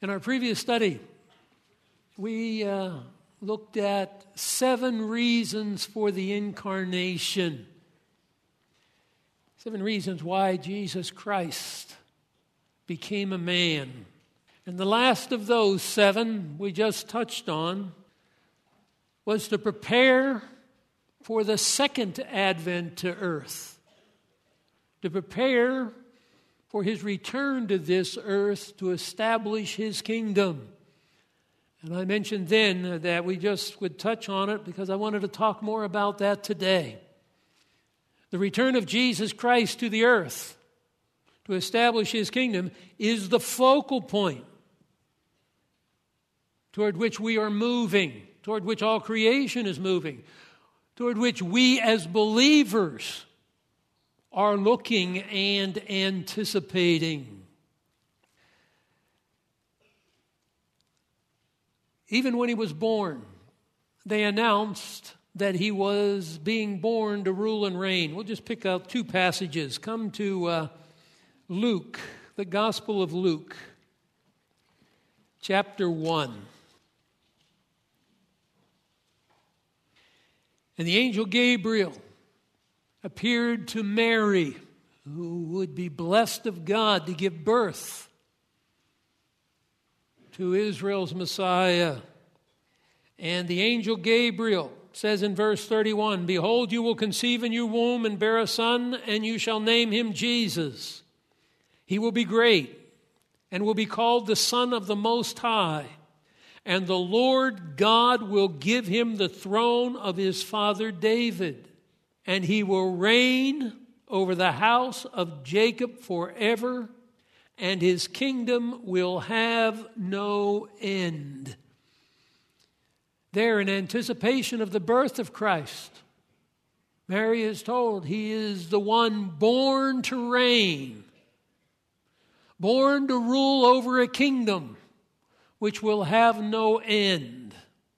In our previous study, we looked at 7 reasons for the incarnation. 7 reasons why Jesus Christ became a man. And the last of those 7 we just touched on was to prepare for the second advent to earth, to prepare for his return to this earth to establish his kingdom. And I mentioned then that we just would touch on it because I wanted to talk more about that today. The return of Jesus Christ to the earth to establish his kingdom is the focal point toward which we are moving, toward which all creation is moving, toward which we as believers are looking and anticipating. Even when he was born, they announced that he was being born to rule and reign. We'll just pick out 2 passages. Come to Luke, the Gospel of Luke, chapter 1. And the angel Gabriel appeared to Mary, who would be blessed of God to give birth to Israel's Messiah. And the angel Gabriel says in verse 31, "Behold, you will conceive in your womb and bear a son, and you shall name him Jesus. He will be great and will be called the Son of the Most High. And the Lord God will give him the throne of his father David. And he will reign over the house of Jacob forever, and his kingdom will have no end." There, in anticipation of the birth of Christ, Mary is told he is the one born to reign, born to rule over a kingdom which will have no end.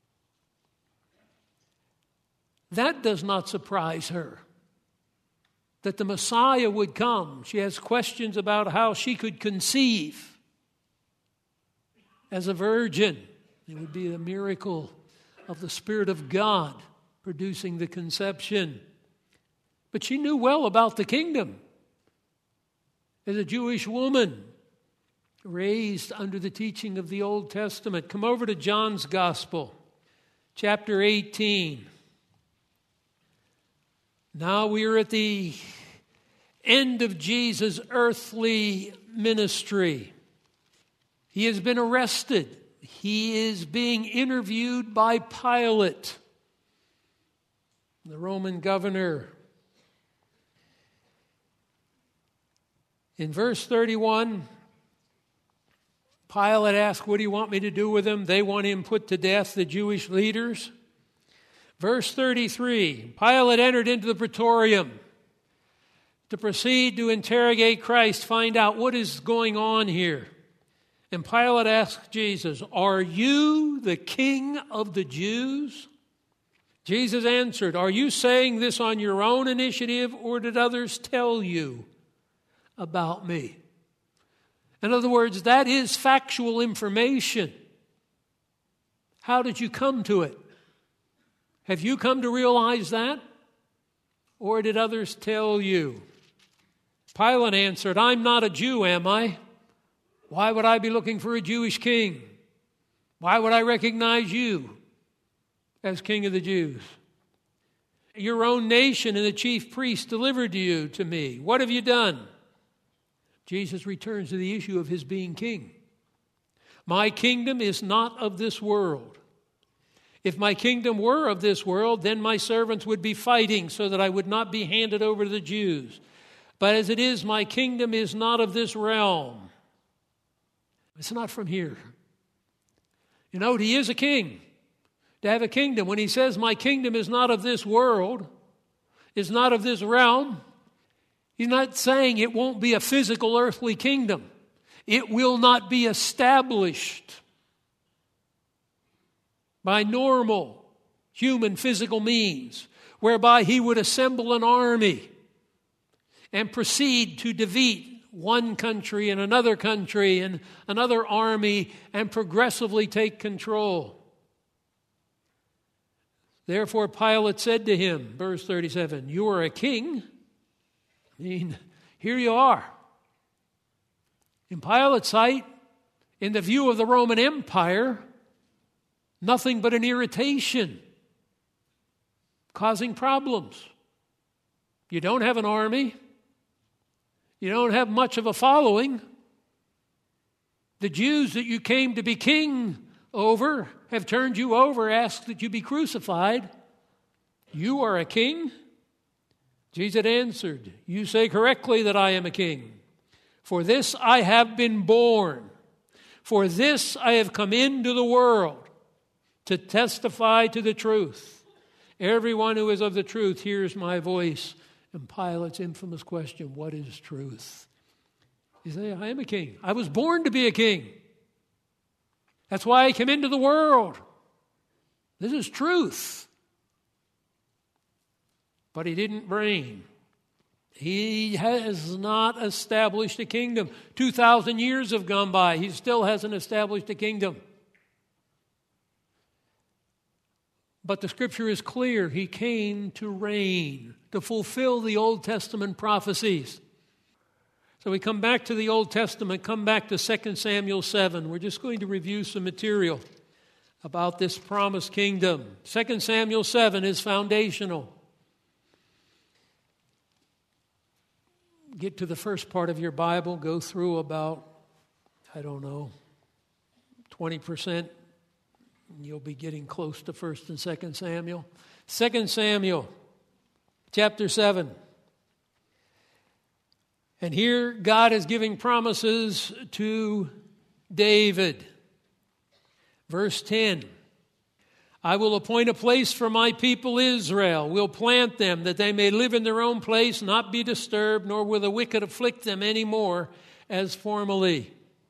That does not surprise her, that the Messiah would come. She has questions about how she could conceive as a virgin. It would be a miracle of the Spirit of God producing the conception. But she knew well about the kingdom. As a Jewish woman raised under the teaching of the Old Testament. Come over to John's Gospel, chapter 18. Now we are at the end of Jesus' earthly ministry. He has been arrested. He is being interviewed by Pilate, the Roman governor. In verse 31, Pilate asked, "What do you want me to do with him?" They want him put to death, the Jewish leaders. Verse 33, Pilate entered into the praetorium to proceed to interrogate Christ, find out what is going on here. And Pilate asked Jesus, "Are you the king of the Jews?" Jesus answered, "Are you saying this on your own initiative, or did others tell you about me?" In other words, that is factual information. How did you come to it? Have you come to realize that? Or did others tell you? Pilate answered, "I'm not a Jew, am I? Why would I be looking for a Jewish king? Why would I recognize you as king of the Jews? Your own nation and the chief priests delivered you to me. What have you done?" Jesus returns to the issue of his being king. "My kingdom is not of this world. If my kingdom were of this world, then my servants would be fighting so that I would not be handed over to the Jews. But as it is, my kingdom is not of this realm." It's not from here. You know, he is a king. To have a kingdom, when he says, "My kingdom is not of this world, is not of this realm," he's not saying it won't be a physical earthly kingdom. It will not be established by normal human physical means, whereby he would assemble an army and proceed to defeat one country and another army and progressively take control. Therefore Pilate said to him, verse 37, "You are a king." I mean, here you are. In Pilate's sight, in the view of the Roman Empire, nothing but an irritation, causing problems. You don't have an army. You don't have much of a following. The Jews that you came to be king over have turned you over, asked that you be crucified. You are a king? Jesus answered, "You say correctly that I am a king. For this I have been born. For this I have come into the world, to testify to the truth. Everyone who is of the truth hears my voice." And Pilate's infamous question, what is truth? He said, I am a king. I was born to be a king. That's why I came into the world. This is truth. But he didn't reign. He has not established a kingdom. 2,000 years have gone by. He still hasn't established a kingdom. But the scripture is clear. He came to reign, to fulfill the Old Testament prophecies. So we come back to the Old Testament, come back to 2 Samuel 7. We're just going to review some material about this promised kingdom. 2 Samuel 7 is foundational. Get to the first part of your Bible, go through about, 20%. You'll be getting close to 1 and 2 Samuel. 2 Samuel, chapter 7. And here God is giving promises to David. Verse 10. I will appoint a place for my people Israel. Will plant them that they may live in their own place, not be disturbed, nor will the wicked afflict them any more as formerly.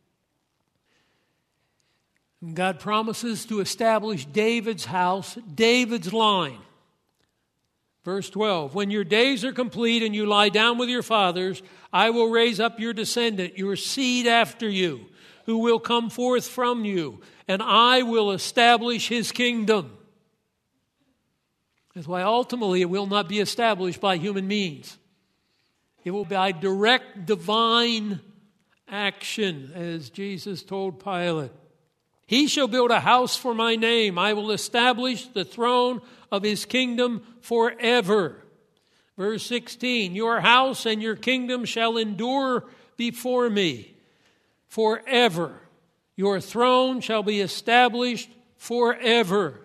God promises to establish David's house, David's line. Verse 12, when your days are complete and you lie down with your fathers, I will raise up your descendant, your seed after you, who will come forth from you, and I will establish his kingdom. That's why ultimately it will not be established by human means. It will be by direct divine action, as Jesus told Pilate. He shall build a house for my name. I will establish the throne of his kingdom forever. Verse 16, your house and your kingdom shall endure before me forever. Your throne shall be established forever.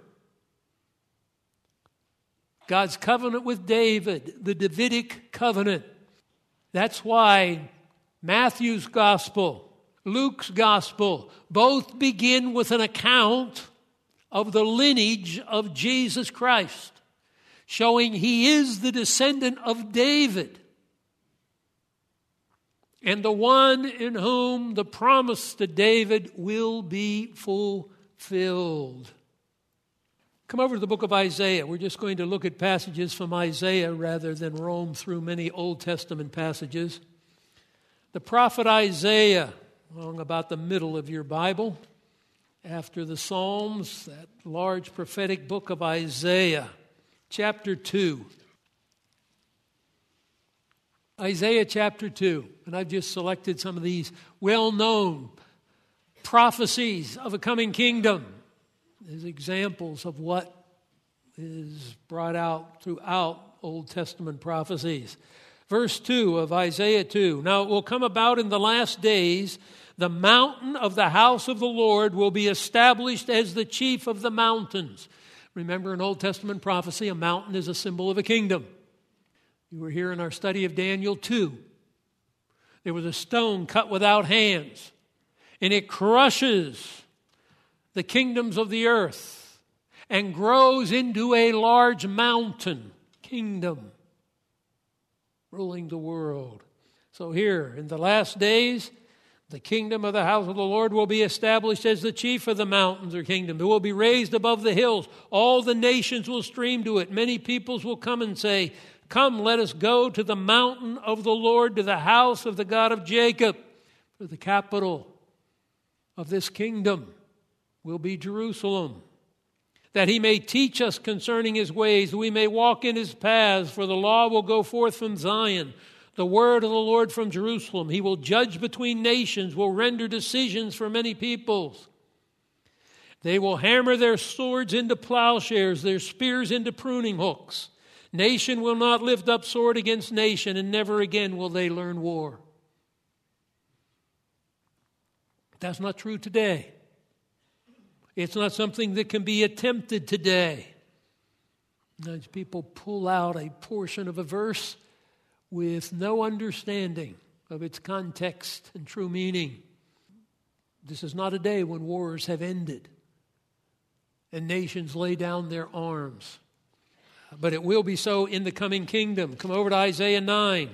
God's covenant with David, the Davidic covenant. That's why Matthew's gospel, Luke's gospel, both begin with an account of the lineage of Jesus Christ, showing he is the descendant of David and the one in whom the promise to David will be fulfilled. Come over to the book of Isaiah. We're just going to look at passages from Isaiah rather than roam through many Old Testament passages. The prophet Isaiah, along about the middle of your Bible, after the Psalms, that large prophetic book of Isaiah, chapter 2. Isaiah chapter 2. And I've just selected some of these well-known prophecies of a coming kingdom as examples of what is brought out throughout Old Testament prophecies. Verse 2 of Isaiah 2. Now it will come about in the last days, the mountain of the house of the Lord will be established as the chief of the mountains. Remember, in Old Testament prophecy, a mountain is a symbol of a kingdom. You were here in our study of Daniel 2. There was a stone cut without hands, and it crushes the kingdoms of the earth and grows into a large mountain kingdom ruling the world. So here, in the last days, the kingdom of the house of the Lord will be established as the chief of the mountains or kingdom. It will be raised above the hills. All the nations will stream to it. Many peoples will come and say, Come, let us go to the mountain of the Lord, to the house of the God of Jacob. For the capital of this kingdom will be Jerusalem, that he may teach us concerning his ways, that we may walk in his paths. For the law will go forth from Zion, the word of the Lord from Jerusalem. He will judge between nations, will render decisions for many peoples. They will hammer their swords into plowshares, their spears into pruning hooks. Nation will not lift up sword against nation, and never again will they learn war. That's not true today. It's not something that can be attempted today. As people pull out a portion of a verse with no understanding of its context and true meaning. This is not a day when wars have ended and nations lay down their arms. But it will be so in the coming kingdom. Come over to Isaiah 9.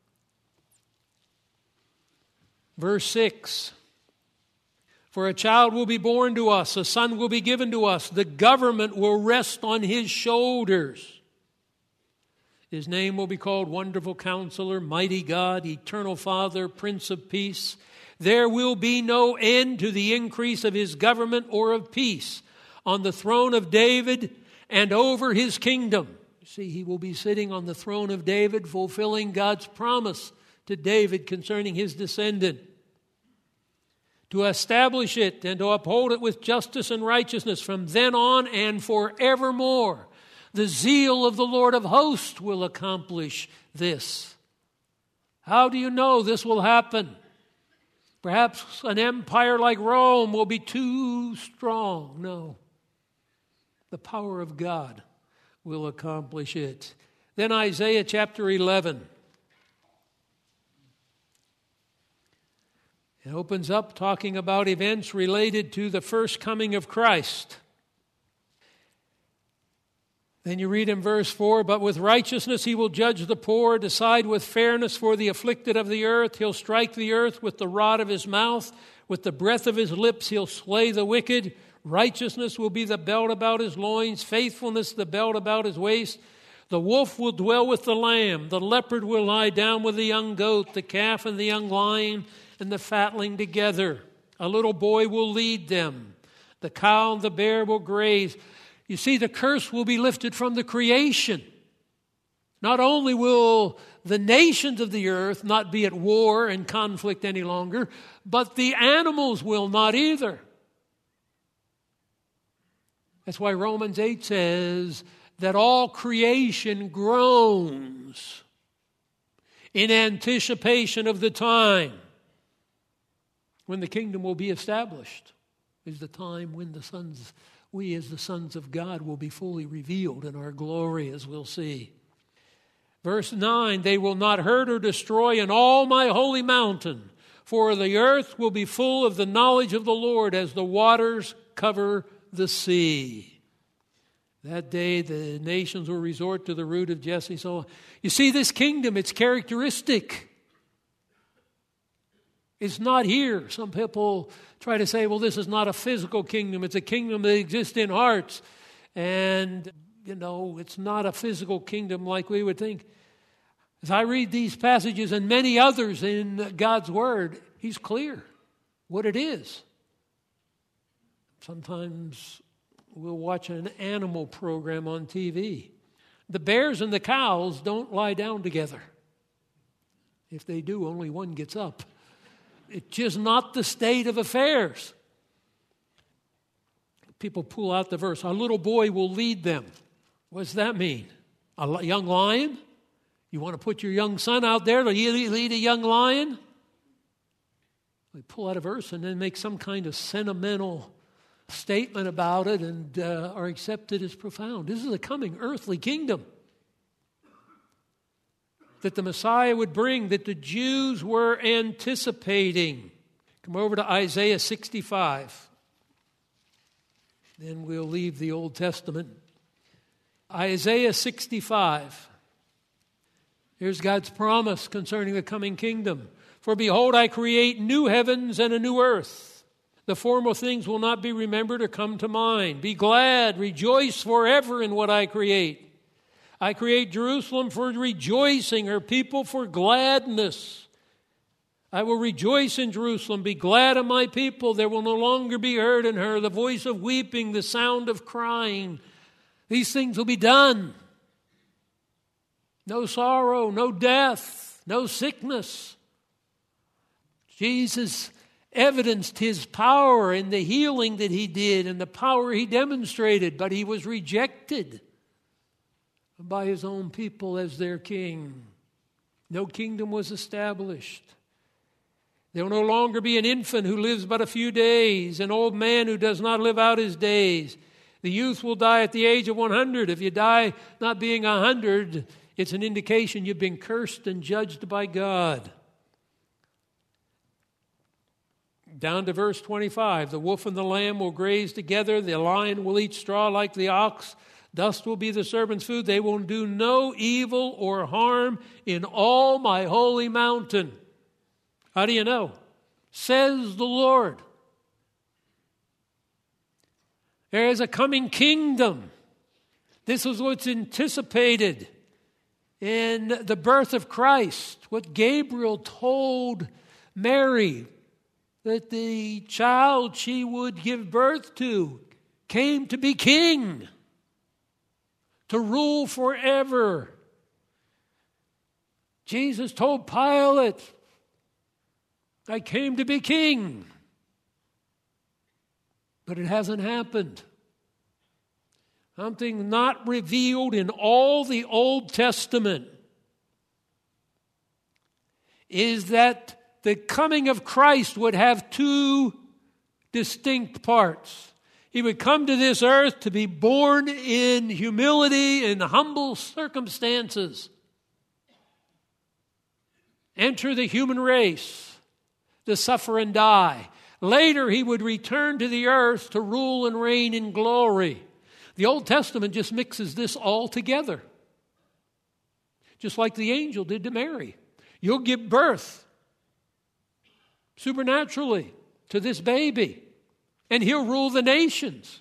Verse 6. For a child will be born to us, a son will be given to us. The government will rest on his shoulders. His name will be called Wonderful Counselor, Mighty God, Eternal Father, Prince of Peace. There will be no end to the increase of his government or of peace on the throne of David and over his kingdom. You see, he will be sitting on the throne of David, fulfilling God's promise to David concerning his descendant, to establish it and to uphold it with justice and righteousness from then on and forevermore. The zeal of the Lord of hosts will accomplish this. How do you know this will happen? Perhaps an empire like Rome will be too strong. No. The power of God will accomplish it. Then Isaiah chapter 11. It opens up talking about events related to the first coming of Christ. Then you read in verse 4, but with righteousness he will judge the poor, decide with fairness for the afflicted of the earth. He'll strike the earth with the rod of his mouth. With the breath of his lips he'll slay the wicked. Righteousness will be the belt about his loins, faithfulness the belt about his waist. The wolf will dwell with the lamb. The leopard will lie down with the young goat, the calf and the young lion and the fatling together. A little boy will lead them. The cow and the bear will graze. You see, the curse will be lifted from the creation. Not only will the nations of the earth not be at war and conflict any longer, but the animals will not either. That's why Romans 8 says that all creation groans in anticipation of the time when the kingdom will be established. Is the time when we as the sons of God will be fully revealed in our glory, as we'll see. Verse 9, they will not hurt or destroy in all my holy mountain, for the earth will be full of the knowledge of the Lord as the waters cover the sea. That day the nations will resort to the root of Jesse. So you see, this kingdom, it's characteristic. It's not here. Some people try to say, well, this is not a physical kingdom. It's a kingdom that exists in hearts. And, it's not a physical kingdom like we would think. As I read these passages and many others in God's Word, He's clear what it is. Sometimes we'll watch an animal program on TV. The bears and the cows don't lie down together. If they do, only one gets up. It's just not the state of affairs. People pull out the verse, a little boy will lead them. What does that mean? A young lion? You want to put your young son out there to lead a young lion? They pull out a verse and then make some kind of sentimental statement about it and are accepted as profound. This is a coming earthly kingdom that the Messiah would bring, that the Jews were anticipating. Come over to Isaiah 65. Then we'll leave the Old Testament. Isaiah 65. Here's God's promise concerning the coming kingdom. For behold, I create new heavens and a new earth. The former things will not be remembered or come to mind. Be glad, rejoice forever in what I create. I create Jerusalem for rejoicing, her people for gladness. I will rejoice in Jerusalem, be glad of my people. There will no longer be heard in her the voice of weeping, the sound of crying. These things will be done. No sorrow, no death, no sickness. Jesus evidenced his power in the healing that he did and the power he demonstrated, but he was rejected by his own people as their king. No kingdom was established. There will no longer be an infant who lives but a few days, an old man who does not live out his days. The youth will die at the age of 100. If you die not being 100, it's an indication you've been cursed and judged by God. Down to verse 25, the wolf and the lamb will graze together, the lion will eat straw like the ox, dust will be the serpent's food. They will do no evil or harm in all my holy mountain. How do you know? Says the Lord. There is a coming kingdom. This is what's anticipated in the birth of Christ. What Gabriel told Mary, that the child she would give birth to came to be king, to rule forever. Jesus told Pilate, I came to be king. But it hasn't happened. Something not revealed in all the Old Testament is that the coming of Christ would have two distinct parts. He would come to this earth to be born in humility and humble circumstances. Enter the human race, to suffer and die. Later, he would return to the earth to rule and reign in glory. The Old Testament just mixes this all together. Just like the angel did to Mary. You'll give birth supernaturally to this baby, and he'll rule the nations.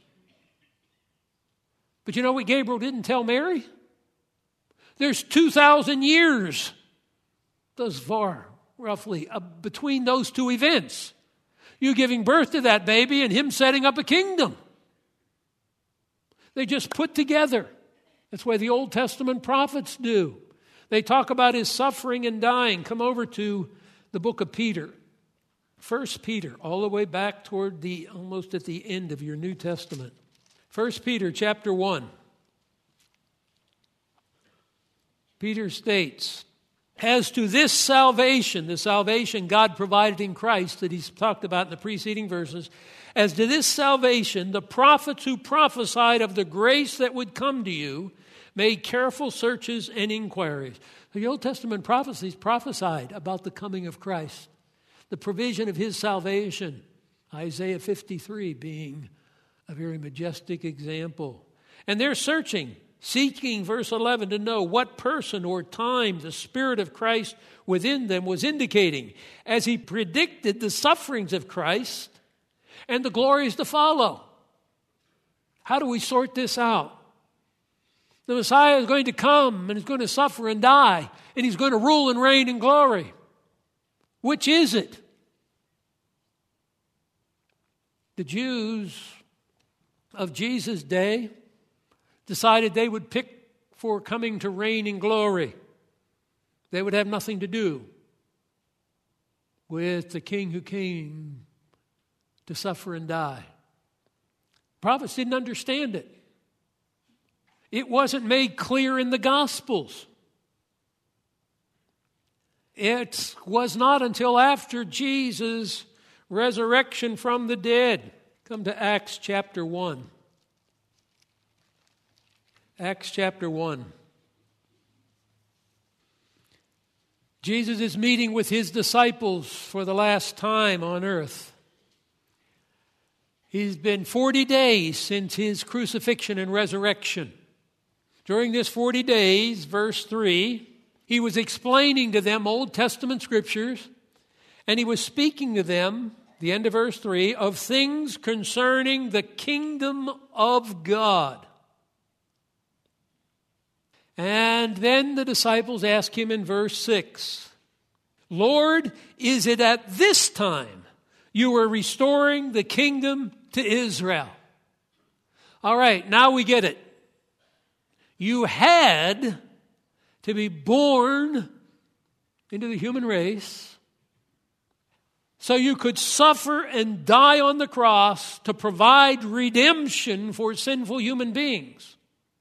But you know what Gabriel didn't tell Mary? There's 2,000 years thus far, roughly, between those two events. You giving birth to that baby and him setting up a kingdom. They just put together. That's why the Old Testament prophets do. They talk about his suffering and dying. Come over to the book of Peter. 1 Peter, all the way back toward almost at the end of your New Testament. 1 Peter chapter 1. Peter states, as to this salvation, the salvation God provided in Christ that he's talked about in the preceding verses, as to this salvation, the prophets who prophesied of the grace that would come to you made careful searches and inquiries. The Old Testament prophecies prophesied about the coming of Christ, the provision of his salvation, Isaiah 53 being a very majestic example. And they're searching, seeking, verse 11, to know what person or time the Spirit of Christ within them was indicating as he predicted the sufferings of Christ and the glories to follow. How do we sort this out? The Messiah is going to come and he's going to suffer and die, and he's going to rule and reign in glory. Which is it? The Jews of Jesus' day decided they would pick for coming to reign in glory. They would have nothing to do with the king who came to suffer and die. Prophets didn't understand it. It wasn't made clear in the Gospels. It was not until after Jesus' resurrection from the dead. Come to Acts chapter 1. Acts chapter 1. Jesus is meeting with his disciples for the last time on earth. He's been 40 days since his crucifixion and resurrection. During this 40 days, verse 3, he was explaining to them Old Testament scriptures, and he was speaking to them, the end of verse 3, of things concerning the kingdom of God. And then the disciples ask him in verse 6, Lord, is it at this time you are restoring the kingdom to Israel? All right, now we get it. You had to be born into the human race so you could suffer and die on the cross to provide redemption for sinful human beings.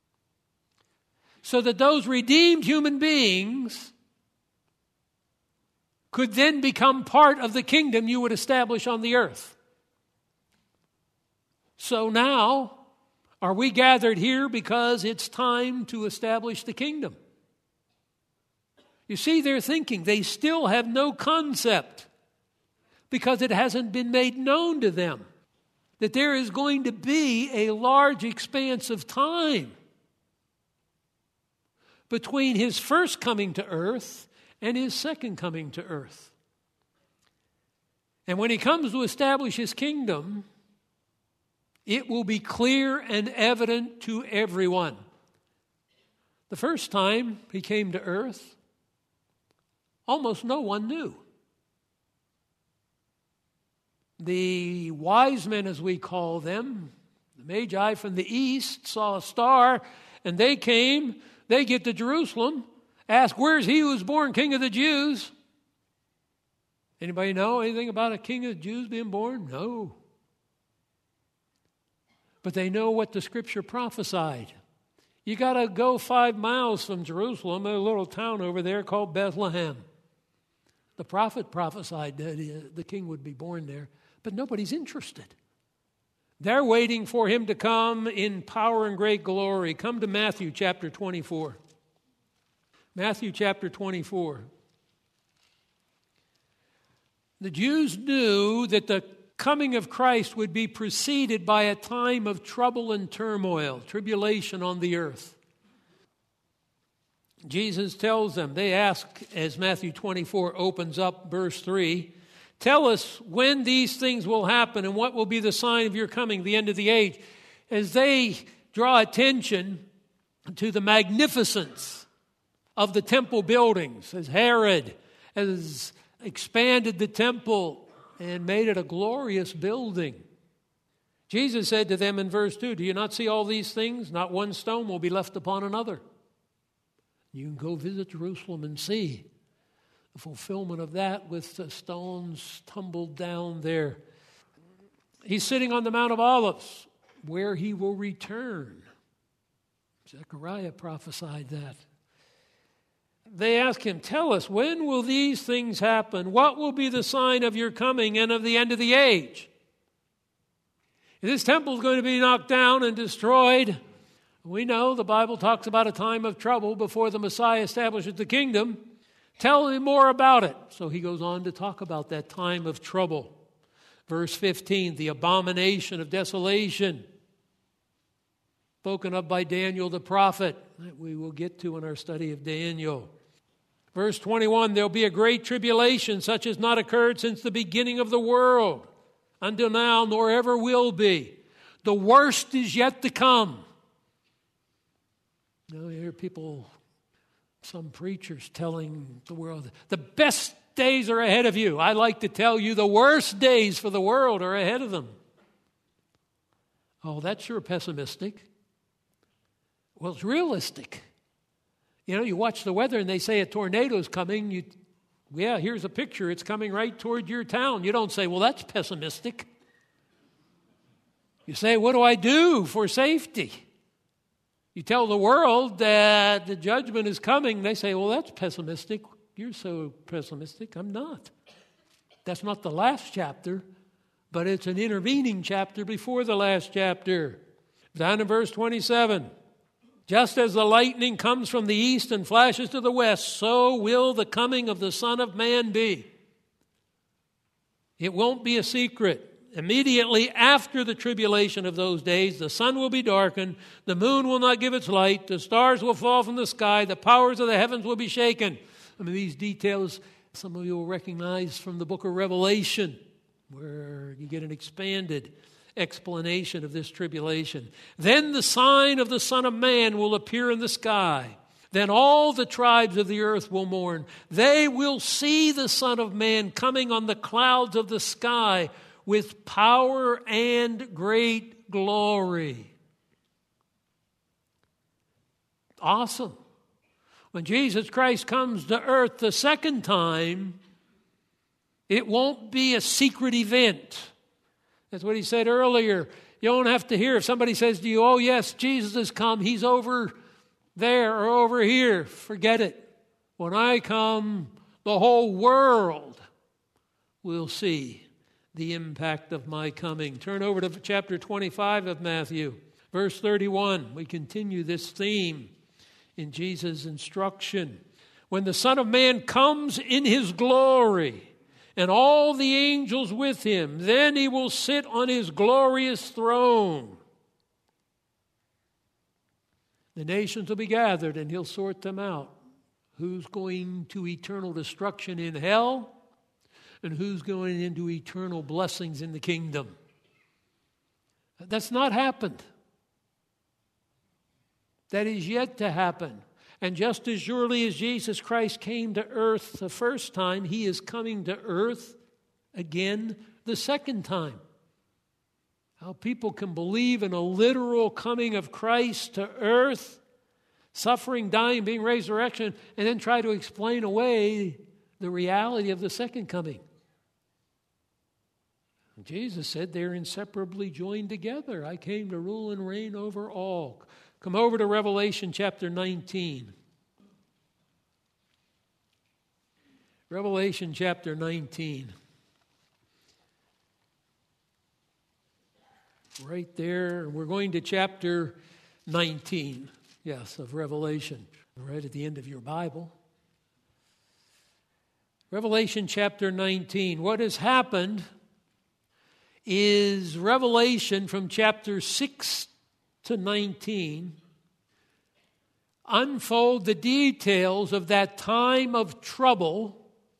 So that those redeemed human beings could then become part of the kingdom you would establish on the earth. So now, are we gathered here because it's time to establish the kingdom? You see, they're thinking they still have no concept because it hasn't been made known to them that there is going to be a large expanse of time between his first coming to earth and his second coming to earth. And when he comes to establish his kingdom, it will be clear and evident to everyone. The first time he came to earth, almost no one knew. The wise men, as we call them, the Magi from the east, saw a star, and they came. They get to Jerusalem, ask, where's he who was born King of the Jews? Anybody know anything about a King of the Jews being born? No. But they know what the Scripture prophesied. You got to go 5 miles from Jerusalem, a little town over there called Bethlehem. The prophet prophesied that the king would be born there, but nobody's interested. They're waiting for him to come in power and great glory. Come to Matthew chapter 24. Matthew chapter 24. The Jews knew that the coming of Christ would be preceded by a time of trouble and turmoil, tribulation on the earth. Jesus tells them, they ask, as Matthew 24 opens up verse 3, tell us when these things will happen and what will be the sign of your coming, the end of the age. As they draw attention to the magnificence of the temple buildings, as Herod has expanded the temple and made it a glorious building. Jesus said to them in verse 2, do you not see all these things? Not one stone will be left upon another. You can go visit Jerusalem and see the fulfillment of that with the stones tumbled down there. He's sitting on the Mount of Olives where he will return. Zechariah prophesied that. They ask him, tell us, when will these things happen? What will be the sign of your coming and of the end of the age? This temple is going to be knocked down and destroyed. We know the Bible talks about a time of trouble before the Messiah establishes the kingdom. Tell me more about it. So he goes on to talk about that time of trouble. Verse 15, the abomination of desolation, spoken of by Daniel the prophet, that we will get to in our study of Daniel. Verse 21, there'll be a great tribulation such as not occurred since the beginning of the world until now, nor ever will be. The worst is yet to come. You hear people, some preachers telling the world, the best days are ahead of you. I like to tell you the worst days for the world are ahead of them. Oh, that's sure pessimistic. Well, it's realistic. You watch the weather and they say a tornado's coming. Here's a picture. It's coming right toward your town. You don't say, well, that's pessimistic. You say, what do I do for safety? You tell the world that the judgment is coming. They say, well, that's pessimistic. You're so pessimistic. I'm not. That's not the last chapter, but it's an intervening chapter before the last chapter. Down in verse 27. Just as the lightning comes from the east and flashes to the west, so will the coming of the Son of Man be. It won't be a secret. Immediately after the tribulation of those days, the sun will be darkened, the moon will not give its light, the stars will fall from the sky, the powers of the heavens will be shaken. These details, some of you will recognize from the book of Revelation, where you get an expanded explanation of this tribulation. Then the sign of the Son of Man will appear in the sky. Then all the tribes of the earth will mourn. They will see the Son of Man coming on the clouds of the sky with power and great glory. Awesome. When Jesus Christ comes to earth the second time, it won't be a secret event. That's what he said earlier. You don't have to hear if somebody says to you, oh yes, Jesus has come, he's over there or over here. Forget it. When I come, the whole world will see the impact of my coming. Turn over to chapter 25 of Matthew, verse 31. We continue this theme in Jesus' instruction. When the Son of Man comes in his glory, and all the angels with him, then he will sit on his glorious throne. The nations will be gathered, and he'll sort them out. Who's going to eternal destruction in hell, and who's going into eternal blessings in the kingdom. That's not happened. That is yet to happen. And just as surely as Jesus Christ came to earth the first time, he is coming to earth again the second time. How people can believe in a literal coming of Christ to earth, suffering, dying, being resurrection, and then try to explain away the reality of the second coming. Jesus said they're inseparably joined together. I came to rule and reign over all. Come over to Revelation chapter 19. Revelation chapter 19. Right there, we're going to chapter 19, yes, of Revelation, right at the end of your Bible. Revelation chapter 19. What has happened is Revelation from chapter 6 to 19 unfold the details of that time of trouble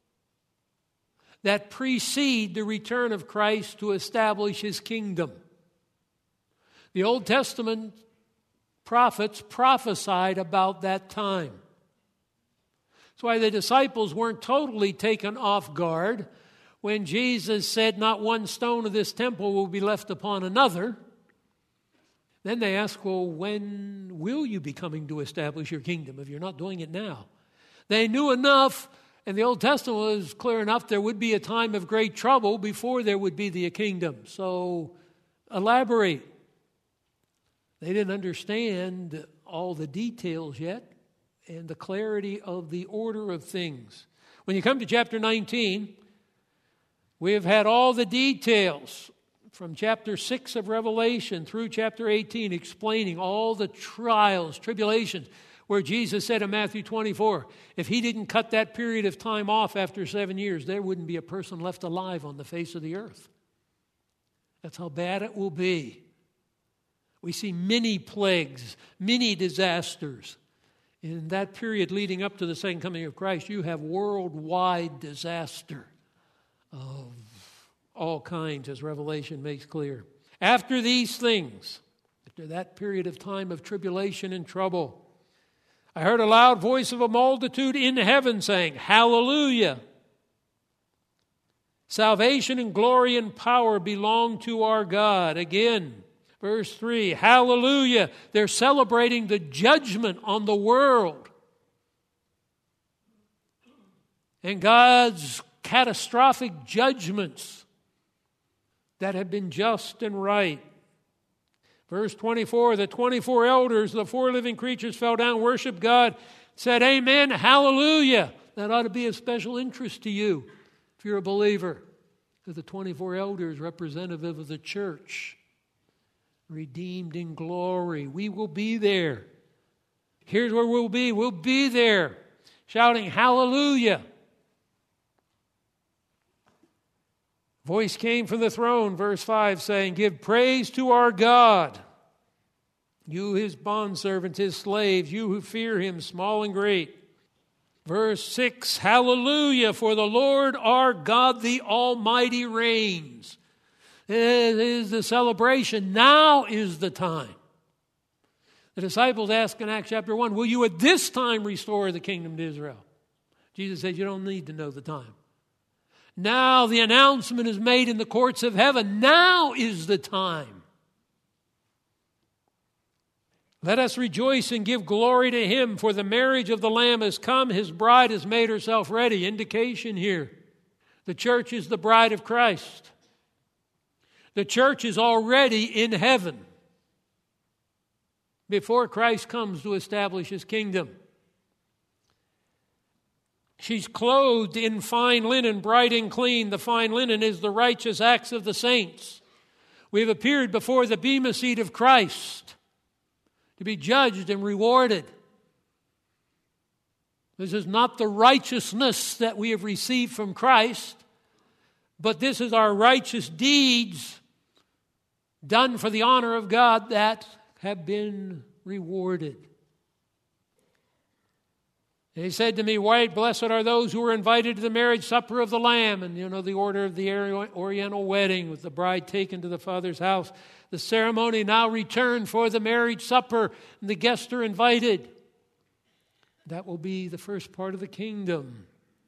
that precede the return of Christ to establish his kingdom. The Old Testament prophets prophesied about that time. That's why the disciples weren't totally taken off guard when Jesus said, not one stone of this temple will be left upon another. Then they ask, well, when will you be coming to establish your kingdom if you're not doing it now? They knew enough, and the Old Testament was clear enough, there would be a time of great trouble before there would be the kingdom. So elaborate. They didn't understand all the details yet and the clarity of the order of things. When you come to chapter 19, we have had all the details from chapter 6 of Revelation through chapter 18 explaining all the trials, tribulations, where Jesus said in Matthew 24, if he didn't cut that period of time off after 7 years, there wouldn't be a person left alive on the face of the earth. That's how bad it will be. We see many plagues, many disasters. In that period leading up to the second coming of Christ, you have worldwide disaster of all kinds, as Revelation makes clear. After these things, after that period of time of tribulation and trouble, I heard a loud voice of a multitude in heaven saying, Hallelujah! Salvation and glory and power belong to our God. Again, verse 3, Hallelujah! They're celebrating the judgment on the world and God's catastrophic judgments that have been just and right. Verse 24, the 24 elders, the 4 living creatures fell down, worshiped God, said, Amen, hallelujah. That ought to be of special interest to you if you're a believer. Because the 24 elders representative of the church, redeemed in glory. We will be there. Here's where we'll be. We'll be there, shouting, hallelujah. Voice came from the throne, verse 5, saying, Give praise to our God, you his bondservants, his slaves, you who fear him, small and great. Verse 6, Hallelujah, for the Lord our God, the Almighty reigns. It is the celebration. Now is the time. The disciples ask in Acts chapter 1, will you at this time restore the kingdom to Israel? Jesus said, you don't need to know the time. Now the announcement is made in the courts of heaven. Now is the time. Let us rejoice and give glory to Him, for the marriage of the Lamb has come. His bride has made herself ready. Indication here. The church is the bride of Christ. The church is already in heaven before Christ comes to establish His kingdom. She's clothed in fine linen, bright and clean. The fine linen is the righteous acts of the saints. We have appeared before the bema seat of Christ to be judged and rewarded. This is not the righteousness that we have received from Christ, but this is our righteous deeds done for the honor of God that have been rewarded. And he said to me, "Right, blessed are those who are invited to the marriage supper of the Lamb." And you know the order of the Oriental wedding with the bride taken to the father's house. The ceremony now returned for the marriage supper, and the guests are invited. That will be the first part of the kingdom.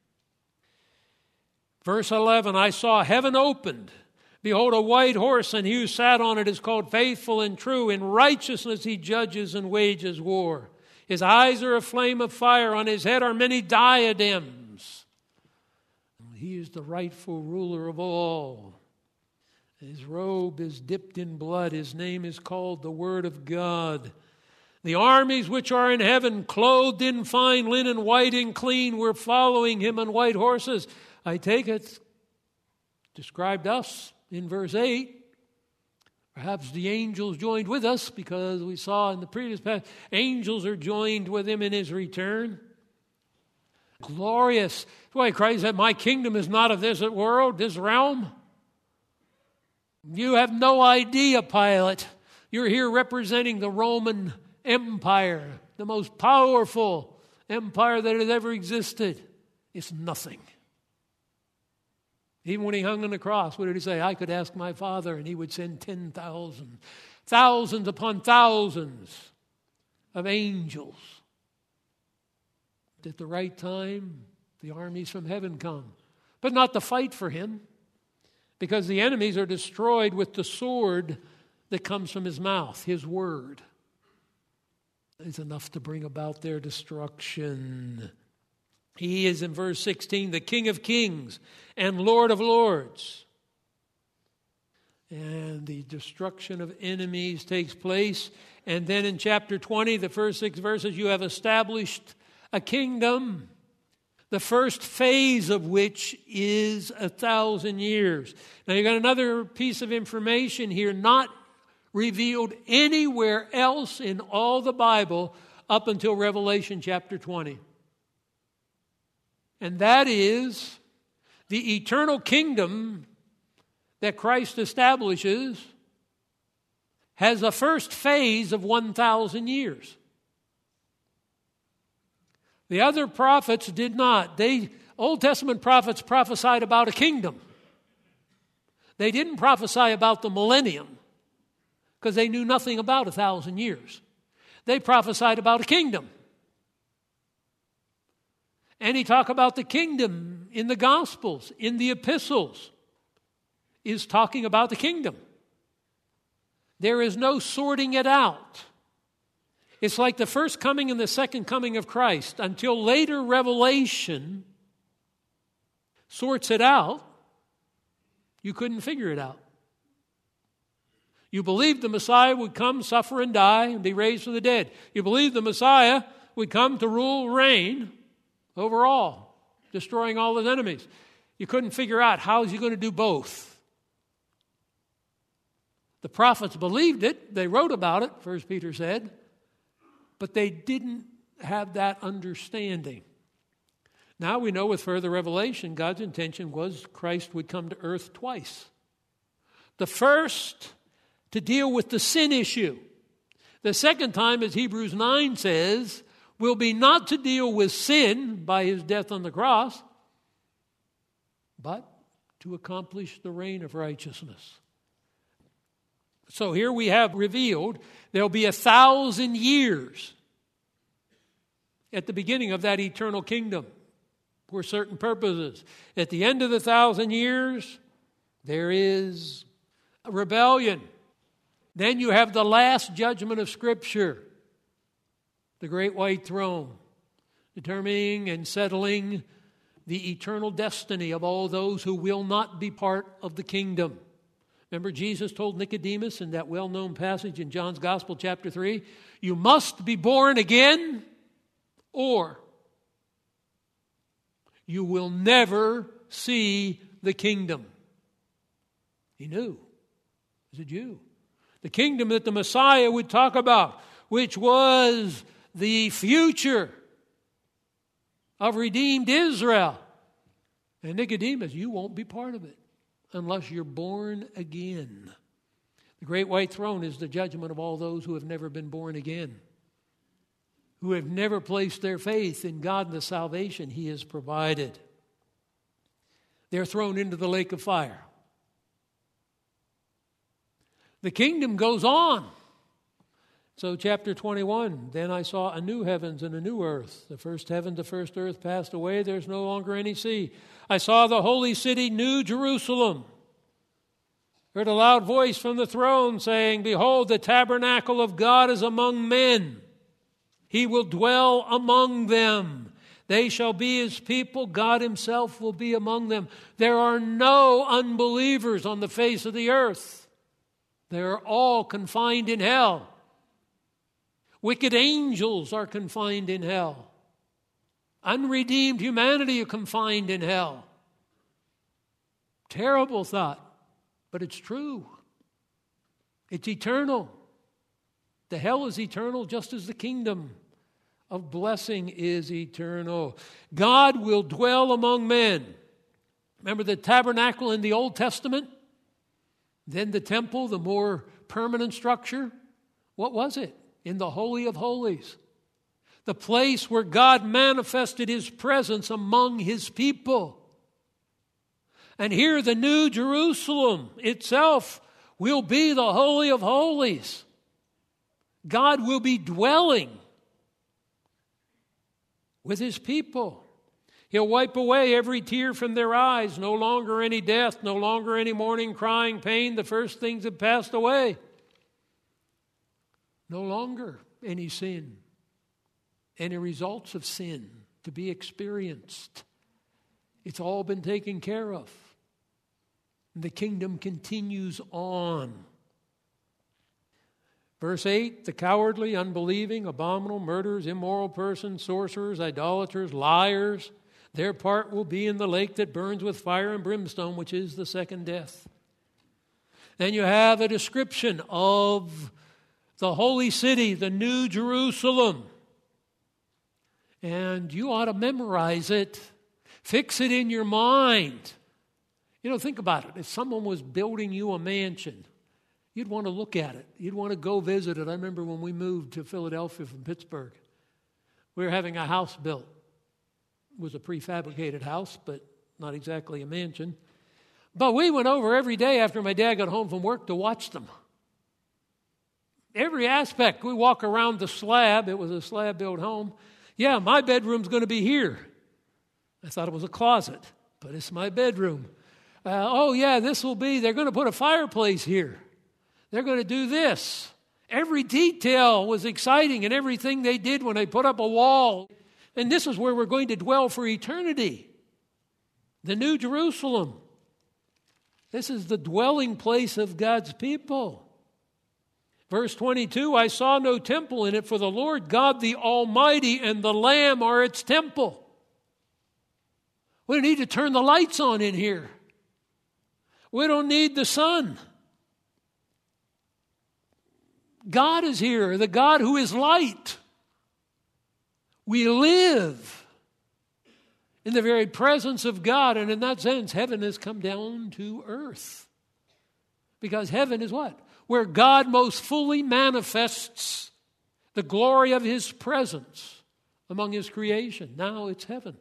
Verse 11, I saw heaven opened. Behold, a white horse, and he who sat on it is called Faithful and True. In righteousness he judges and wages war. His eyes are a flame of fire. On his head are many diadems. He is the rightful ruler of all. His robe is dipped in blood. His name is called the Word of God. The armies which are in heaven, clothed in fine linen, white and clean, were following him on white horses. I take it, described us in verse 8. Perhaps the angels joined with us, because we saw in the previous passage, angels are joined with him in his return. Glorious. That's why Christ said, my kingdom is not of this world, this realm. You have no idea, Pilate. You're here representing the Roman Empire, the most powerful empire that has ever existed. It's nothing. Even when he hung on the cross, what did he say? I could ask my Father, and he would send 10,000, thousands upon thousands of angels. At the right time, the armies from heaven come. But not to fight for him, because the enemies are destroyed with the sword that comes from his mouth, his word. It's enough to bring about their destruction. He is, in verse 16, the King of kings and Lord of lords. And the destruction of enemies takes place. And then in chapter 20, the first 6 verses, you have established a kingdom, the first phase of which is 1,000 years. Now you got another piece of information here, not revealed anywhere else in all the Bible up until Revelation chapter 20. And that is the eternal kingdom that Christ establishes has a first phase of 1,000 years. The other prophets did not. Old Testament prophets prophesied about a kingdom. They didn't prophesy about the millennium because they knew nothing about 1,000 years. They prophesied about a kingdom. And he talked about the kingdom in the Gospels, in the epistles, is talking about the kingdom. There is no sorting it out. It's like the first coming and the second coming of Christ. Until later revelation sorts it out, you couldn't figure it out. You believed the Messiah would come, suffer, and die, and be raised from the dead. You believed the Messiah would come to rule, reign over all, destroying all his enemies. You couldn't figure out how is he going to do both. The prophets believed it. They wrote about it, 1 Peter said. But they didn't have that understanding. Now we know with further revelation, God's intention was Christ would come to earth twice. The first, to deal with the sin issue. The second time, as Hebrews 9 says, will be not to deal with sin by his death on the cross, but to accomplish the reign of righteousness. So here we have revealed there'll be 1,000 years at the beginning of that eternal kingdom for certain purposes. At the end of the 1,000 years, there is a rebellion. Then you have the last judgment of Scripture, the great white throne, determining and settling the eternal destiny of all those who will not be part of the kingdom. Remember, Jesus told Nicodemus in that well-known passage in John's Gospel, chapter 3, you must be born again, or you will never see the kingdom. He knew. He was a Jew. The kingdom that the Messiah would talk about, which was the future of redeemed Israel. And Nicodemus, you won't be part of it unless you're born again. The great white throne is the judgment of all those who have never been born again, who have never placed their faith in God and the salvation He has provided. They're thrown into the lake of fire. The kingdom goes on. So chapter 21, then I saw a new heavens and a new earth. The first heaven, the first earth passed away. There's no longer any sea. I saw the holy city, New Jerusalem. Heard a loud voice from the throne saying, behold, the tabernacle of God is among men. He will dwell among them. They shall be His people. God Himself will be among them. There are no unbelievers on the face of the earth. They are all confined in hell. Wicked angels are confined in hell. Unredeemed humanity are confined in hell. Terrible thought, but it's true. It's eternal. The hell is eternal just as the kingdom of blessing is eternal. God will dwell among men. Remember the tabernacle in the Old Testament? Then the temple, the more permanent structure. What was it? In the Holy of Holies. The place where God manifested His presence among His people. And here the New Jerusalem itself will be the Holy of Holies. God will be dwelling with His people. He'll wipe away every tear from their eyes. No longer any death, no longer any mourning, crying, pain. The first things have passed away. No longer any sin, any results of sin to be experienced. It's all been taken care of. The kingdom continues on. Verse 8, the cowardly, unbelieving, abominable, murderers, immoral persons, sorcerers, idolaters, liars, their part will be in the lake that burns with fire and brimstone, which is the second death. Then you have a description of the holy city, the New Jerusalem. And you ought to memorize it. Fix it in your mind. You know, think about it. If someone was building you a mansion, you'd want to look at it. You'd want to go visit it. I remember when we moved to Philadelphia from Pittsburgh, we were having a house built. It was a prefabricated house, but not exactly a mansion. But we went over every day after my dad got home from work to watch them. Every aspect. We walk around the slab. It was a slab-built home. Yeah, my bedroom's going to be here. I thought it was a closet, but it's my bedroom. They're going to put a fireplace here. They're going to do this. Every detail was exciting, and everything they did when they put up a wall. And this is where we're going to dwell for eternity. The New Jerusalem. This is the dwelling place of God's people. Verse 22, I saw no temple in it, for the Lord God the Almighty and the Lamb are its temple. We don't need to turn the lights on in here. We don't need the sun. God is here, the God who is light. We live in the very presence of God, and in that sense, heaven has come down to earth. Because heaven is what? Where God most fully manifests the glory of His presence among His creation. Now it's heaven.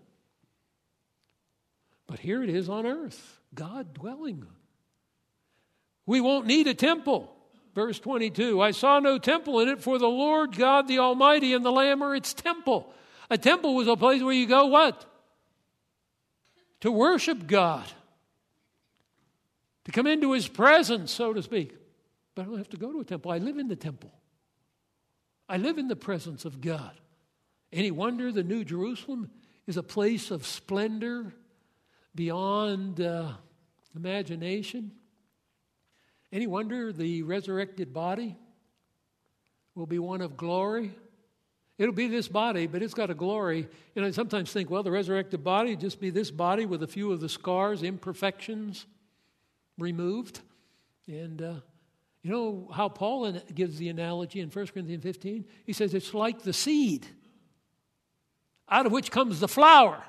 But here it is on earth, God dwelling. We won't need a temple. verse 22. I saw no temple in it, for the Lord God the Almighty and the Lamb are its temple. A temple was a place where you go what? To worship God. To come into His presence, so to speak. But I don't have to go to a temple. I live in the temple. I live in the presence of God. Any wonder the New Jerusalem is a place of splendor beyond imagination? Any wonder the resurrected body will be one of glory? It'll be this body, but it's got a glory. I sometimes think, well, the resurrected body would just be this body with a few of the scars, imperfections removed. And you know how Paul gives the analogy in 1 Corinthians 15? He says it's like the seed out of which comes the flower.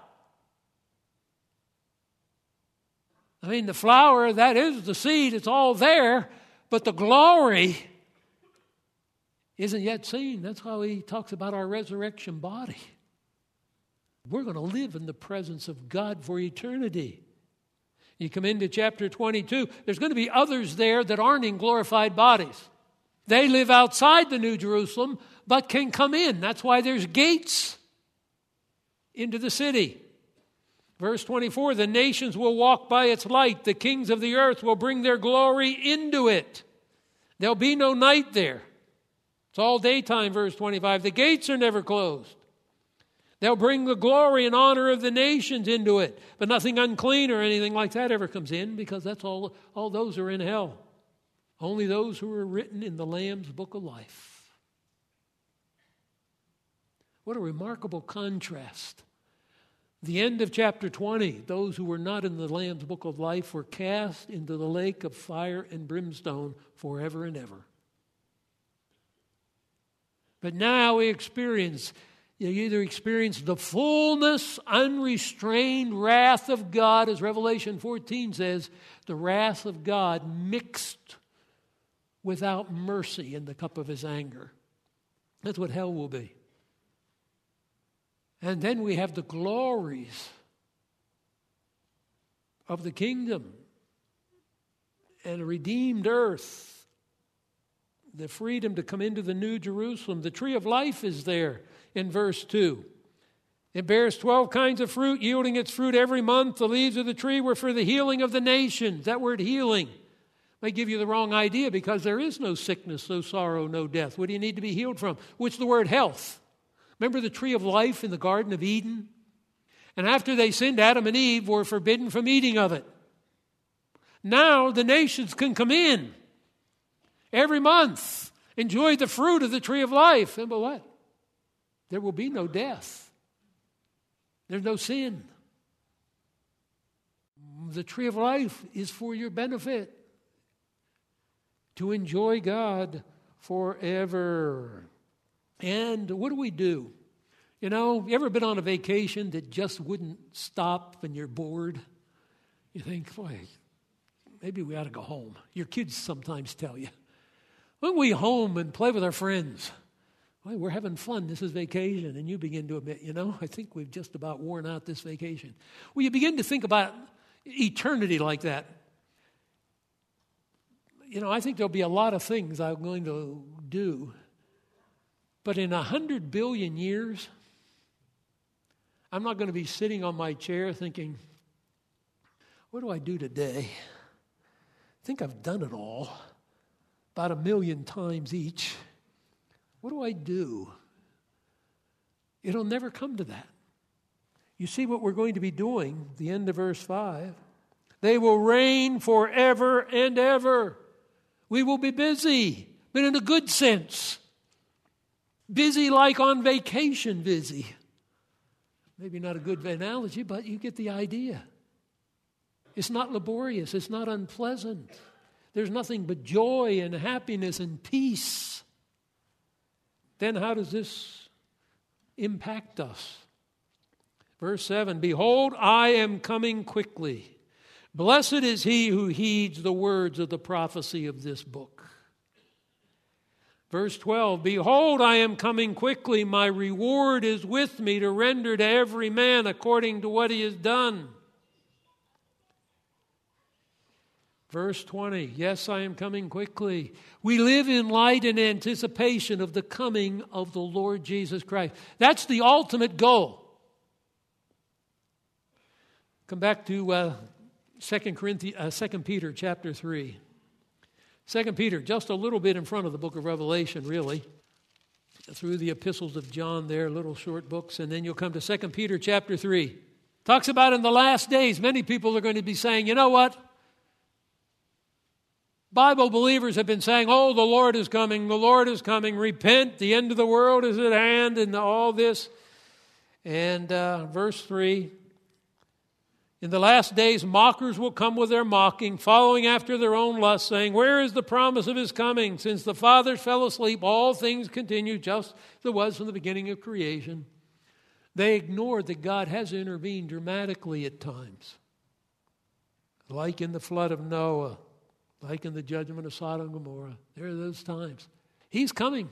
I mean, the flower, that is the seed, it's all there, but the glory isn't yet seen. That's how he talks about our resurrection body. We're going to live in the presence of God for eternity. You come into chapter 22, there's going to be others there that aren't in glorified bodies. They live outside the New Jerusalem, but can come in. That's why there's gates into the city. Verse 24, the nations will walk by its light. The kings of the earth will bring their glory into it. There'll be no night there. It's all daytime, verse 25. The gates are never closed. They'll bring the glory and honor of the nations into it. But nothing unclean or anything like that ever comes in, because that's all those are in hell. Only those who are written in the Lamb's book of life. What a remarkable contrast. The end of chapter 20, those who were not in the Lamb's book of life were cast into the lake of fire and brimstone forever and ever. But now you either experience the fullness, unrestrained wrath of God, as Revelation 14 says, the wrath of God mixed without mercy in the cup of His anger. That's what hell will be. And then we have the glories of the kingdom and a redeemed earth, the freedom to come into the New Jerusalem. The tree of life is there in verse 2. It bears 12 kinds of fruit, yielding its fruit every month. The leaves of the tree were for the healing of the nations. That word healing may give you the wrong idea, because there is no sickness, no sorrow, no death. What do you need to be healed from? What's the word health? Remember the tree of life in the Garden of Eden? And after they sinned, Adam and Eve were forbidden from eating of it. Now the nations can come in every month, enjoy the fruit of the tree of life. And but what? There will be no death. There's no sin. The tree of life is for your benefit, to enjoy God forever. And what do? You ever been on a vacation that just wouldn't stop when you're bored? You think, boy, maybe we ought to go home. Your kids sometimes tell you, when we home and play with our friends, boy, we're having fun. This is vacation. And you begin to admit, I think we've just about worn out this vacation. Well, you begin to think about eternity like that. I think there'll be a lot of things I'm going to do. But in 100 billion years, I'm not going to be sitting on my chair thinking, what do I do today? I think I've done it all, about 1 million times each. What do I do? It'll never come to that. You see what we're going to be doing, the end of verse 5. They will reign forever and ever. We will be busy, but in a good sense. Busy like on vacation busy. Maybe not a good analogy, but you get the idea. It's not laborious. It's not unpleasant. There's nothing but joy and happiness and peace. Then how does this impact us? Verse 7, behold, I am coming quickly. Blessed is he who heeds the words of the prophecy of this book. Verse 12, behold, I am coming quickly. My reward is with me to render to every man according to what he has done. Verse 20, yes, I am coming quickly. We live in light and anticipation of the coming of the Lord Jesus Christ. That's the ultimate goal. Come back to 2 Peter chapter 3. 2 Peter, just a little bit in front of the book of Revelation, really. Through the epistles of John there, little short books, and then you'll come to 2 Peter chapter 3. Talks about in the last days, many people are going to be saying, you know what? Bible believers have been saying, oh, the Lord is coming, repent, the end of the world is at hand, and all this. And verse 3, in the last days, mockers will come with their mocking, following after their own lust, saying, where is the promise of his coming? Since the fathers fell asleep, all things continue just as it was from the beginning of creation. They ignored that God has intervened dramatically at times, like in the flood of Noah, like in the judgment of Sodom and Gomorrah. There are those times. He's coming.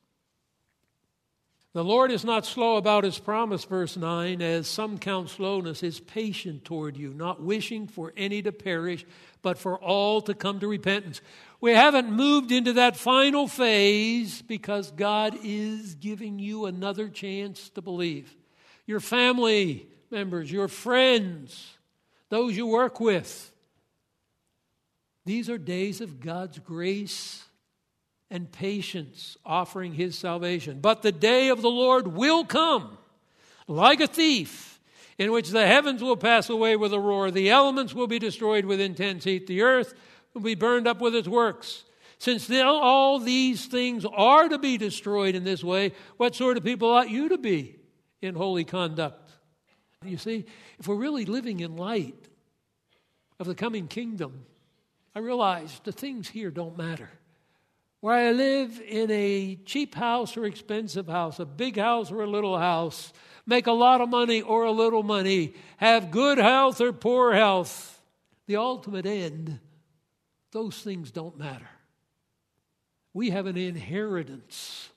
The Lord is not slow about his promise, verse 9, as some count slowness, is patient toward you, not wishing for any to perish, but for all to come to repentance. We haven't moved into that final phase because God is giving you another chance to believe. Your family members, your friends, those you work with. These are days of God's grace and patience, offering his salvation. But the day of the Lord will come like a thief, in which the heavens will pass away with a roar, the elements will be destroyed with intense heat, the earth will be burned up with its works. Since all these things are to be destroyed in this way, what sort of people ought you to be in holy conduct? You see, if we're really living in light of the coming kingdom, I realize the things here don't matter. Where I live in a cheap house or expensive house, a big house or a little house, make a lot of money or a little money, have good health or poor health, the ultimate end, those things don't matter. We have an inheritance.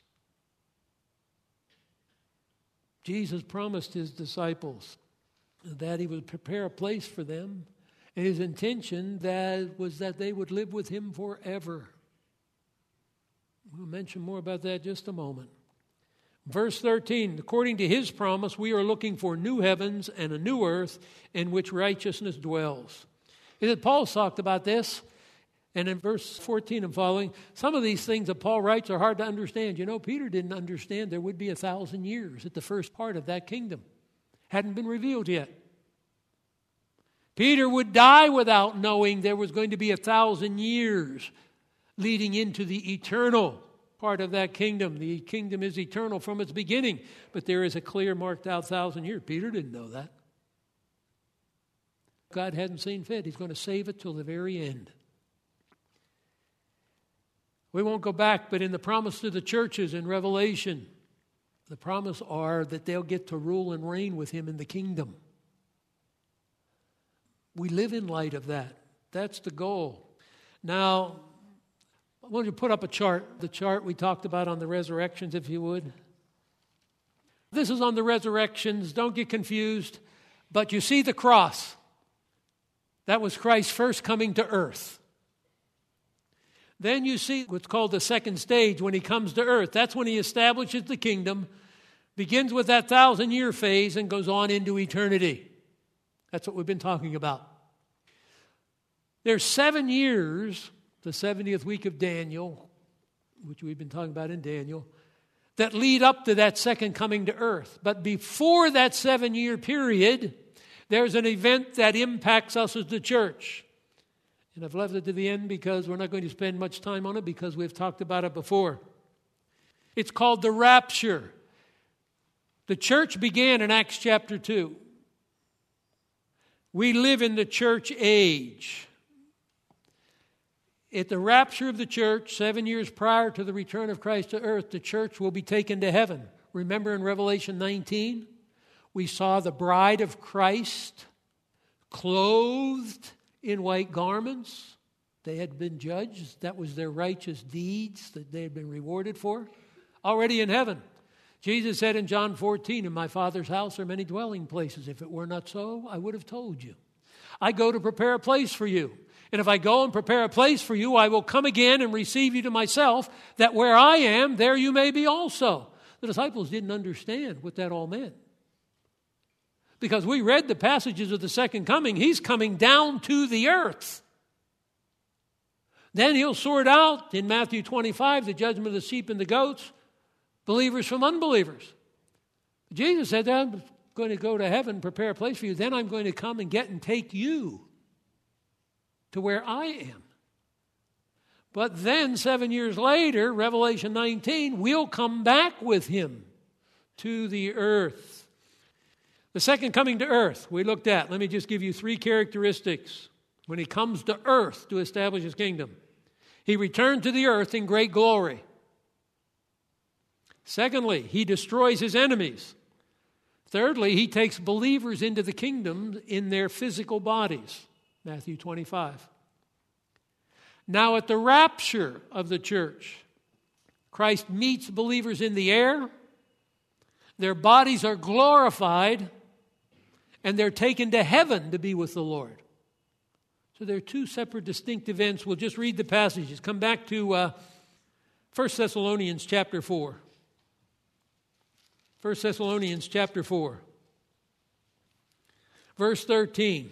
Jesus promised his disciples that he would prepare a place for them. And his intention was that they would live with him forever. We'll mention more about that in just a moment. Verse 13, according to his promise, we are looking for new heavens and a new earth in which righteousness dwells. And Paul's talked about this. And in verse 14 and following, some of these things that Paul writes are hard to understand. You know, Peter didn't understand there would be 1,000 years at the first part of that kingdom. Hadn't been revealed yet. Peter would die without knowing there was going to be 1,000 years leading into the eternal part of that kingdom. The kingdom is eternal from its beginning, but there is a clear marked out 1,000 years. Peter didn't know that. God hadn't seen fit. He's going to save it till the very end. We won't go back, but in the promise to the churches in Revelation, the promise are that they'll get to rule and reign with him in the kingdom. We live in light of that. That's the goal. Now, I want you to put up a chart, the chart we talked about on the resurrections, if you would. This is on the resurrections. Don't get confused. But you see the cross. That was Christ's first coming to earth. Then you see what's called the second stage when he comes to earth. That's when he establishes the kingdom, begins with that 1,000-year phase, and goes on into eternity. That's what we've been talking about. There's 7 years, the 70th week of Daniel, which we've been talking about in Daniel, that lead up to that second coming to earth. But before that 7-year period, there's an event that impacts us as the church. And I've left it to the end because we're not going to spend much time on it because we've talked about it before. It's called the rapture. The church began in Acts chapter 2. We live in the church age. At the rapture of the church, 7 years prior to the return of Christ to earth, the church will be taken to heaven. Remember in Revelation 19, we saw the bride of Christ clothed in white garments. They had been judged. That was their righteous deeds that they had been rewarded for. Already in heaven. Jesus said in John 14, in my Father's house are many dwelling places. If it were not so, I would have told you. I go to prepare a place for you. And if I go and prepare a place for you, I will come again and receive you to myself, that where I am, there you may be also. The disciples didn't understand what that all meant. Because we read the passages of the second coming. He's coming down to the earth. Then he'll sort out, in Matthew 25, the judgment of the sheep and the goats, believers from unbelievers. Jesus said, I'm going to go to heaven, prepare a place for you. Then I'm going to come and get and take you to where I am. But then 7 years later, Revelation 19, we'll come back with him to the earth. The second coming to earth we looked at. Let me just give you 3 characteristics when he comes to earth to establish his kingdom. He returned to the earth in great glory. Secondly, he destroys his enemies. Thirdly, he takes believers into the kingdom in their physical bodies. Matthew 25. Now at the rapture of the church, Christ meets believers in the air. Their bodies are glorified, and they're taken to heaven to be with the Lord. So there are 2 separate distinct events. We'll just read the passages. Come back to 1 Thessalonians chapter 4. 1 Thessalonians chapter 4. Verse 13.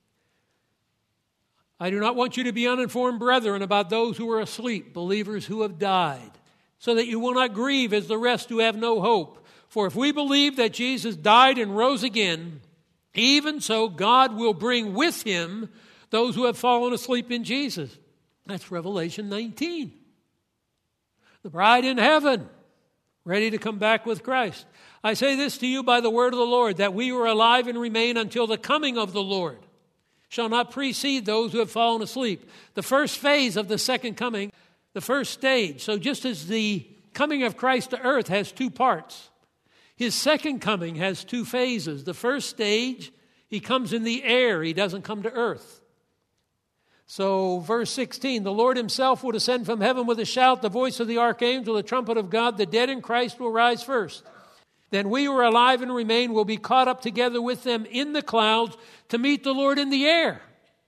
I do not want you to be uninformed, brethren, about those who are asleep, believers who have died, so that you will not grieve as the rest who have no hope. For if we believe that Jesus died and rose again, even so God will bring with him those who have fallen asleep in Jesus. That's Revelation 19. The bride in heaven, ready to come back with Christ. I say this to you by the word of the Lord, that we who are alive and remain until the coming of the Lord shall not precede those who have fallen asleep. The first phase of the second coming, the first stage. So just as the coming of Christ to earth has 2 parts, his second coming has 2 phases. The first stage, he comes in the air. He doesn't come to earth. So verse 16, the Lord himself will descend from heaven with a shout, the voice of the archangel, the trumpet of God. The dead in Christ will rise first. Then we who are alive and remain will be caught up together with them in the clouds to meet the Lord in the air.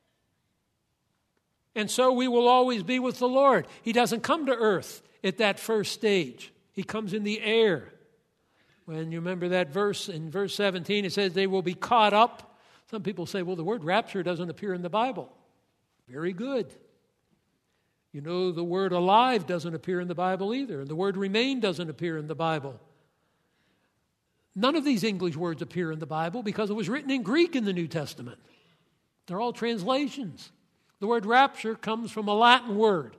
And so we will always be with the Lord. He doesn't come to earth at that first stage. He comes in the air. When you remember that verse, in verse 17, it says they will be caught up. Some people say, well, the word rapture doesn't appear in the Bible. Very good. You know, the word alive doesn't appear in the Bible either. And the word remain doesn't appear in the Bible. None of these English words appear in the Bible because it was written in Greek in the New Testament. They're all translations. The word rapture comes from a Latin word.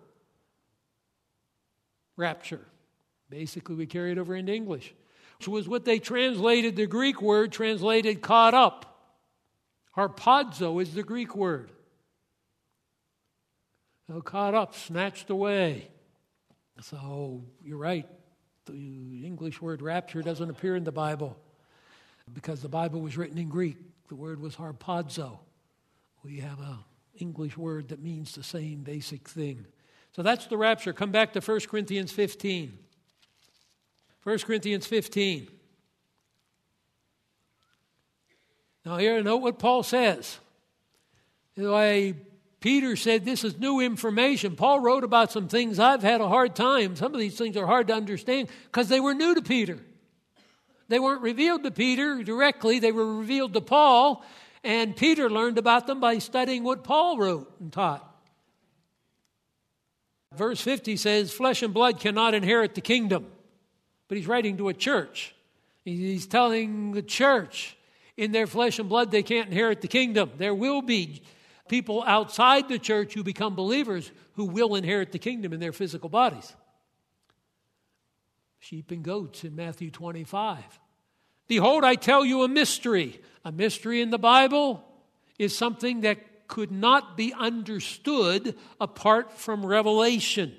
Rapture. Basically, we carry it over into English, which was what they translated, the Greek word translated caught up. Harpazo is the Greek word. So caught up, snatched away. So you're right. The English word rapture doesn't appear in the Bible because the Bible was written in Greek. The word was harpazo. We have an English word that means the same basic thing. So that's the rapture. Come back to 1 Corinthians 15. 1 Corinthians 15. Now here, note what Paul says. Peter said this is new information. Paul wrote about some things I've had a hard time. Some of these things are hard to understand because they were new to Peter. They weren't revealed to Peter directly. They were revealed to Paul, and Peter learned about them by studying what Paul wrote and taught. Verse 50 says, flesh and blood cannot inherit the kingdom. But he's writing to a church. He's telling the church in their flesh and blood they can't inherit the kingdom. There will be people outside the church who become believers who will inherit the kingdom in their physical bodies. Sheep and goats in Matthew 25. Behold, I tell you a mystery. A mystery in the Bible is something that could not be understood apart from revelation.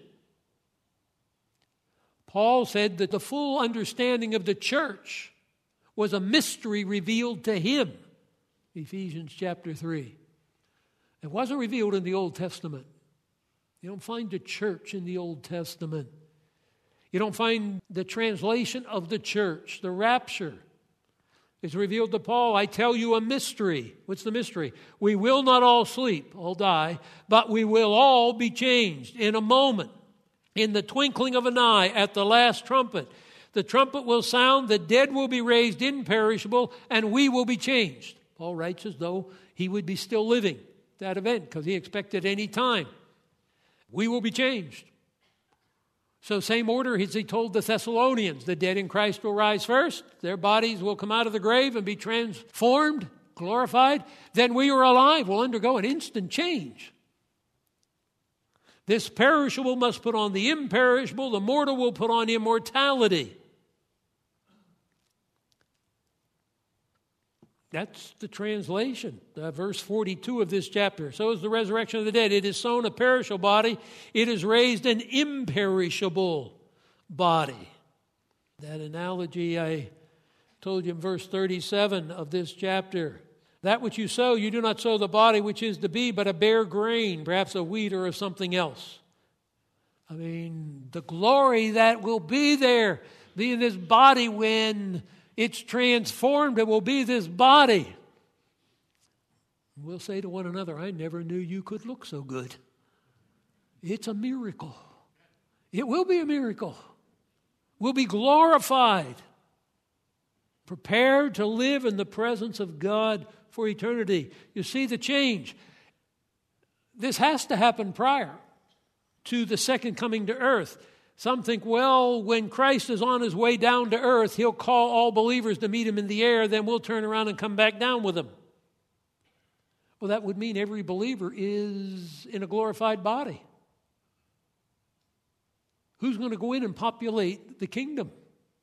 Paul said that the full understanding of the church was a mystery revealed to him. Ephesians chapter 3. It wasn't revealed in the Old Testament. You don't find the church in the Old Testament. You don't find the translation of the church, the rapture. It's revealed to Paul, I tell you a mystery. What's the mystery? We will not all sleep, all die, but we will all be changed in a moment, in the twinkling of an eye, at the last trumpet. The trumpet will sound, the dead will be raised imperishable, and we will be changed. Paul writes as though he would be still living that event because he expected any time. We will be changed. So same order as he told the Thessalonians, the dead in Christ will rise first, their bodies will come out of the grave and be transformed, glorified. Then we who are alive will undergo an instant change. This perishable must put on the imperishable, the mortal will put on immortality. That's the translation, verse 42 of this chapter. So is the resurrection of the dead. It is sown a perishable body. It is raised an imperishable body. That analogy I told you in verse 37 of this chapter. That which you sow, you do not sow the body which is to be, but a bare grain, perhaps a wheat or something else. I mean, the glory that will be there, be in this body when it's transformed, it will be this body. We'll say to one another, I never knew you could look so good. It's a miracle. It will be a miracle. We'll be glorified, prepared to live in the presence of God for eternity. You see the change. This has to happen prior to the second coming to earth. Some think, well, when Christ is on his way down to earth, he'll call all believers to meet him in the air, then we'll turn around and come back down with him. Well, that would mean every believer is in a glorified body. Who's going to go in and populate the kingdom?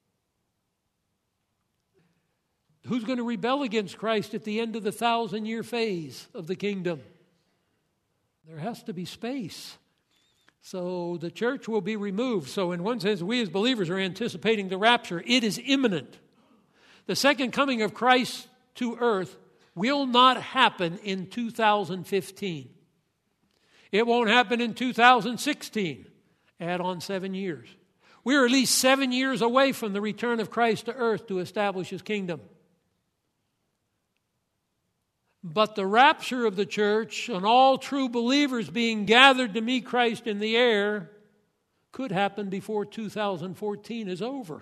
Who's going to rebel against Christ at the end of the 1,000-year phase of the kingdom? There has to be space. So the church will be removed. So in one sense, we as believers are anticipating the rapture. It is imminent. The second coming of Christ to earth will not happen in 2015. It won't happen in 2016. Add on 7 years. We're at least 7 years away from the return of Christ to earth to establish his kingdom. But the rapture of the church and all true believers being gathered to meet Christ in the air could happen before 2014 is over.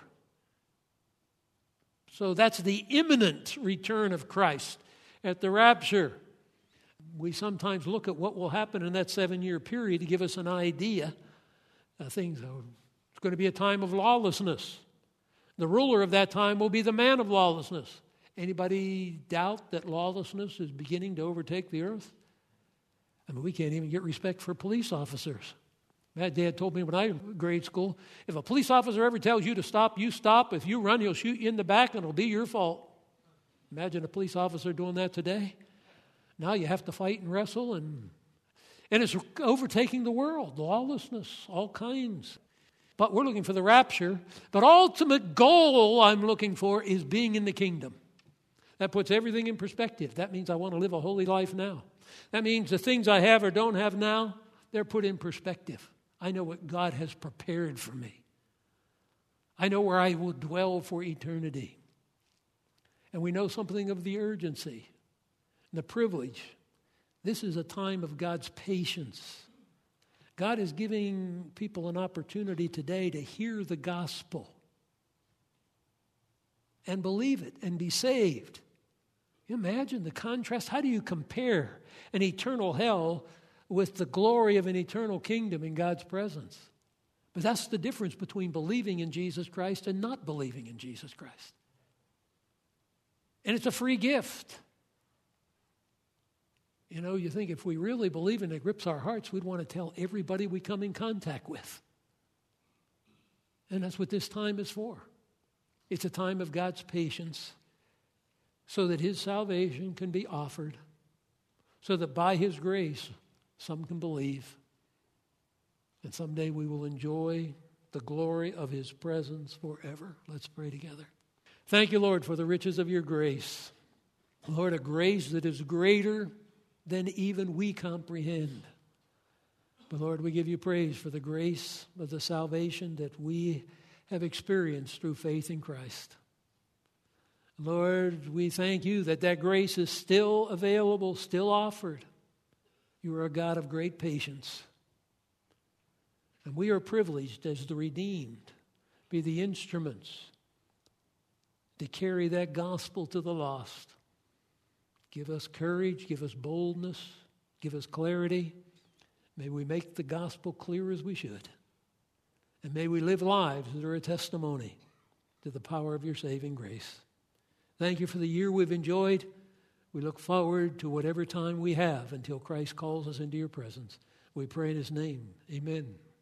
So that's the imminent return of Christ at the rapture. We sometimes look at what will happen in that 7-year period to give us an idea. It's going to be a time of lawlessness. The ruler of that time will be the man of lawlessness. Anybody doubt that lawlessness is beginning to overtake the earth? I mean, we can't even get respect for police officers. My dad told me when I was in grade school, if a police officer ever tells you to stop, you stop. If you run, he'll shoot you in the back and it'll be your fault. Imagine a police officer doing that today. Now you have to fight and wrestle, and it's overtaking the world, lawlessness, all kinds. But we're looking for the rapture. But ultimate goal I'm looking for is being in the kingdom. That puts everything in perspective. That means I want to live a holy life now. That means the things I have or don't have now, they're put in perspective. I know what God has prepared for me. I know where I will dwell for eternity. And we know something of the urgency and the privilege. This is a time of God's patience. God is giving people an opportunity today to hear the gospel and believe it and be saved. You imagine the contrast? How do you compare an eternal hell with the glory of an eternal kingdom in God's presence? But that's the difference between believing in Jesus Christ and not believing in Jesus Christ. And it's a free gift. You know, you think if we really believe and it grips our hearts, we'd want to tell everybody we come in contact with. And that's what this time is for. It's a time of God's patience so that his salvation can be offered, so that by his grace some can believe. And someday we will enjoy the glory of his presence forever. Let's pray together. Thank you, Lord, for the riches of your grace. Lord, a grace that is greater than even we comprehend. But Lord, we give you praise for the grace of the salvation that we have experienced through faith in Christ. Lord, we thank you that grace is still available, still offered. You are a God of great patience. And we are privileged as the redeemed, be the instruments to carry that gospel to the lost. Give us courage, give us boldness, give us clarity. May we make the gospel clear as we should. And may we live lives that are a testimony to the power of your saving grace. Thank you for the year we've enjoyed. We look forward to whatever time we have until Christ calls us into your presence. We pray in his name. Amen.